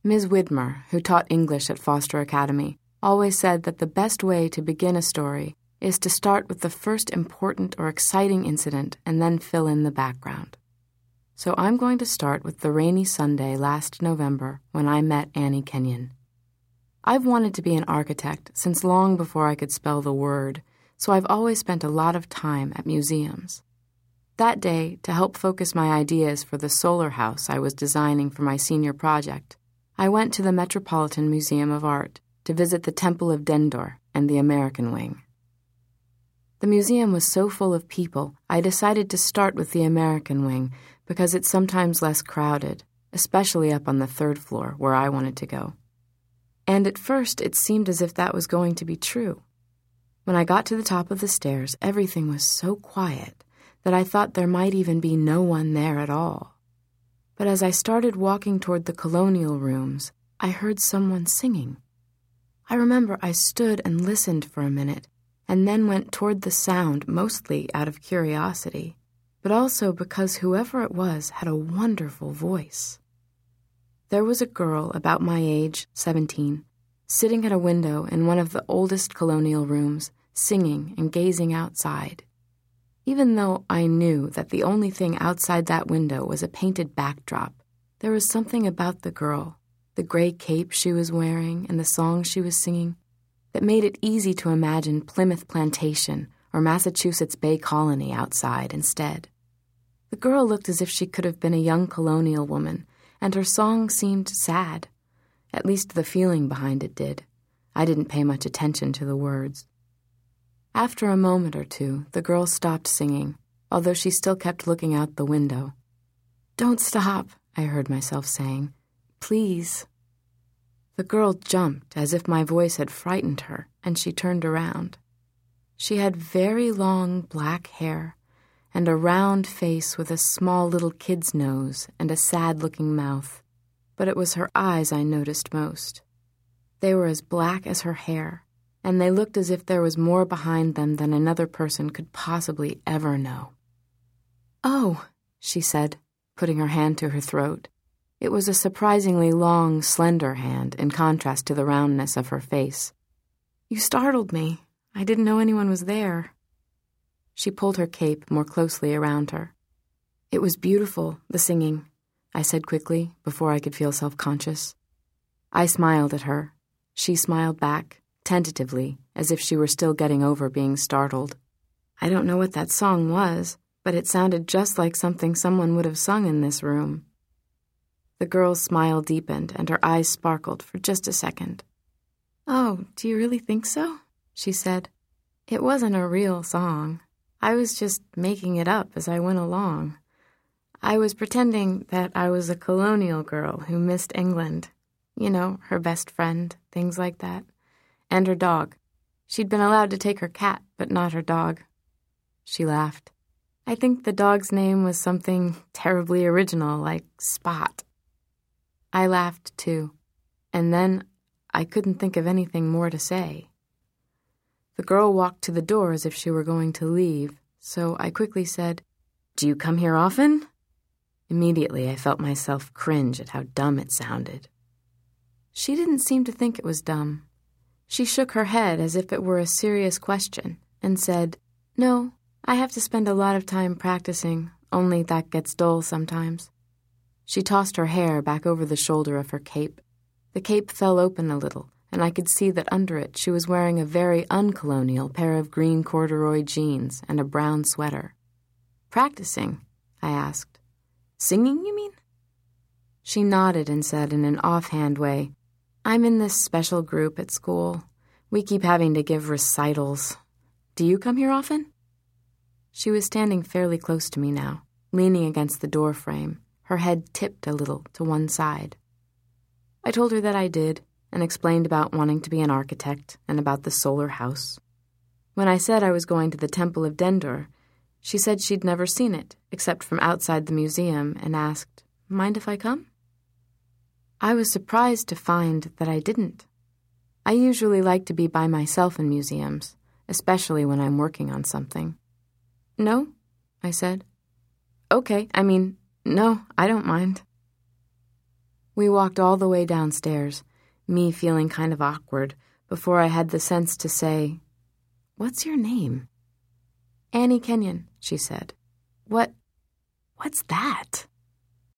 Ms. Widmer, who taught English at Foster Academy, always said that the best way to begin a story is to start with the first important or exciting incident and then fill in the background. So I'm going to start with the rainy Sunday last November when I met Annie Kenyon. I've wanted to be an architect since long before I could spell the word, so I've always spent a lot of time at museums. That day, to help focus my ideas for the solar house I was designing for my senior project, I went to the Metropolitan Museum of Art to visit the Temple of Dendur and the American Wing. The museum was so full of people, I decided to start with the American Wing because it's sometimes less crowded, especially up on the third floor where I wanted to go. And at first, it seemed as if that was going to be true. When I got to the top of the stairs, everything was so quiet that I thought there might even be no one there at all. But as I started walking toward the colonial rooms, I heard someone singing. I remember I stood and listened for a minute, and then went toward the sound mostly out of curiosity, but also because whoever it was had a wonderful voice. There was a girl about my age, 17, sitting at a window in one of the oldest colonial rooms, singing and gazing outside. Even though I knew that the only thing outside that window was a painted backdrop, there was something about the girl, the gray cape she was wearing and the song she was singing, that made it easy to imagine Plymouth Plantation or Massachusetts Bay Colony outside instead. The girl looked as if she could have been a young colonial woman, and her song seemed sad. At least the feeling behind it did. I didn't pay much attention to the words. After a moment or two, the girl stopped singing, although she still kept looking out the window. "Don't stop," I heard myself saying. "Please." The girl jumped as if my voice had frightened her, and she turned around. She had very long black hair and a round face with a small little kid's nose and a sad-looking mouth, but it was her eyes I noticed most. They were as black as her hair, and they looked as if there was more behind them than another person could possibly ever know. "Oh," she said, putting her hand to her throat. It was a surprisingly long, slender hand in contrast to the roundness of her face. "You startled me. I didn't know anyone was there." She pulled her cape more closely around her. "It was beautiful, the singing," I said quickly, before I could feel self-conscious. I smiled at her. She smiled back, tentatively, as if she were still getting over being startled. I don't know what that song was, but it sounded just like something someone would have sung in this room. The girl's smile deepened, and her eyes sparkled for just a second. "Oh, do you really think so?" she said. "It wasn't a real song. I was just making it up as I went along. I was pretending that I was a colonial girl who missed England. You know, her best friend, things like that. And her dog. She'd been allowed to take her cat, but not her dog." She laughed. "I think the dog's name was something terribly original, like Spot." I laughed, too, and then I couldn't think of anything more to say. The girl walked to the door as if she were going to leave, so I quickly said, "Do you come here often?" Immediately I felt myself cringe at how dumb it sounded. She didn't seem to think it was dumb. She shook her head as if it were a serious question and said, "No, I have to spend a lot of time practicing, only that gets dull sometimes." She tossed her hair back over the shoulder of her cape. The cape fell open a little, and I could see that under it she was wearing a very uncolonial pair of green corduroy jeans and a brown sweater. "Practicing?" I asked. "Singing, you mean?" She nodded and said in an offhand way, "I'm in this special group at school. We keep having to give recitals. Do you come here often?" She was standing fairly close to me now, leaning against the door frame, her head tipped a little to one side. I told her that I did, and explained about wanting to be an architect and about the solar house. When I said I was going to the Temple of Dendur, she said she'd never seen it, except from outside the museum, and asked, "Mind if I come?" I was surprised to find that I didn't. I usually like to be by myself in museums, especially when I'm working on something. "No," I said. "Okay, no, I don't mind." We walked all the way downstairs, me feeling kind of awkward, before I had the sense to say, "What's your name?" "Annie Kenyon," she said. What's that?"